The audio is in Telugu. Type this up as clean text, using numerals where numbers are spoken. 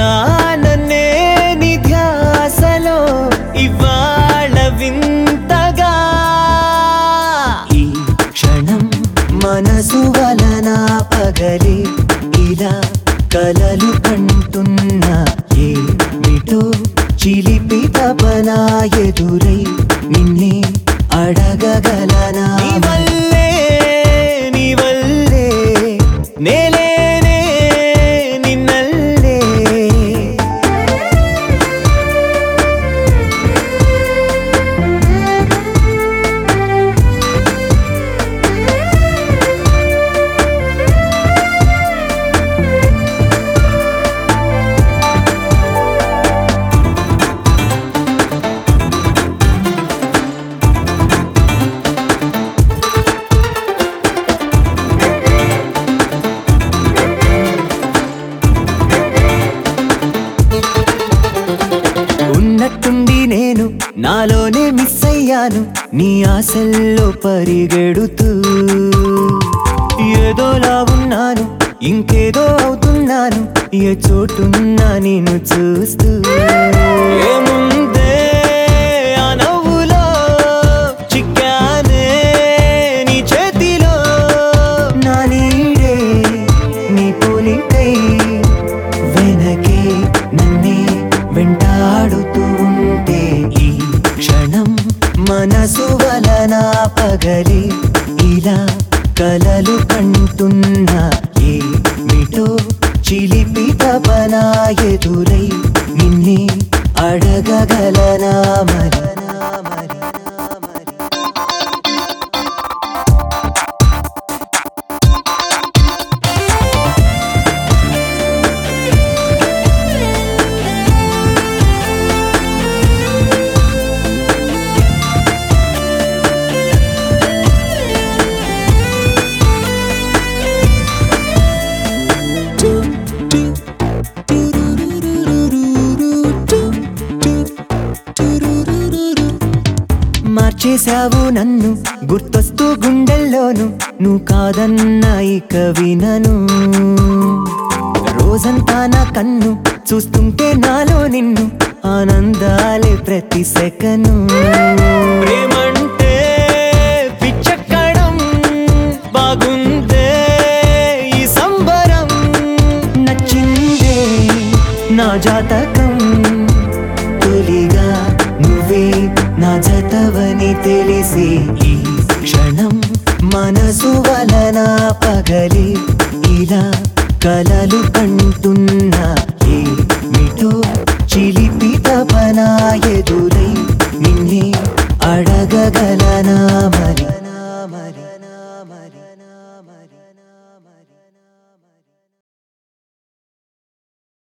ఇలా నన్నే నీ ధ్యాసలో ఇవాళ వింతగా ఈ క్షణం మనసు వలన పగలే ఇలా కలలు కంటున్నా ఏమిటో చిలిపి తపన ఎదురై నిన్నే అడగగలనా నీ వల్లే నేలేనే నిన్నల్లే ఉన్నట్టుండి నేను నాలోనే మిస్ అయ్యాను నీ ఆశల్లో పరిగెడుతూ ఏదోలా ఉన్నాను ఇంకేదో అవుతున్నాను ఏ చోటున్నా నేను చూస్తూ ఏముందే ఆ నవ్వులో చిక్కానే నీ చేతిలో నా నీడే నీ పోలికై వెనకే నన్నే వెంటాడుతూ ఉంటే ఈ క్షణం మనసు వలన పగలే ఇలా కలలు కంటున్నా ఏమిటో చిలిపి తపన ఎదురై నిన్నే అడగగలనా మరి మార్చేశావు నన్ను గుర్తొస్తూ గుండెల్లోను నువ్వు కాదన్నా ఇక వినను రోజంతా నా కన్ను చూస్తుంటే నాలో నిన్ను ఆనందాలే ప్రతి సెకను ప్రేమంటే పిచ్చెక్కడం బాగుందే ఈ సంబరం నచ్చిందే నా జాతకం తొలిగా నువ్వే నా జతవని తెలిసి ఈ క్షణం మనసు వలన పగలే ఇలా కలలు కంటున్నా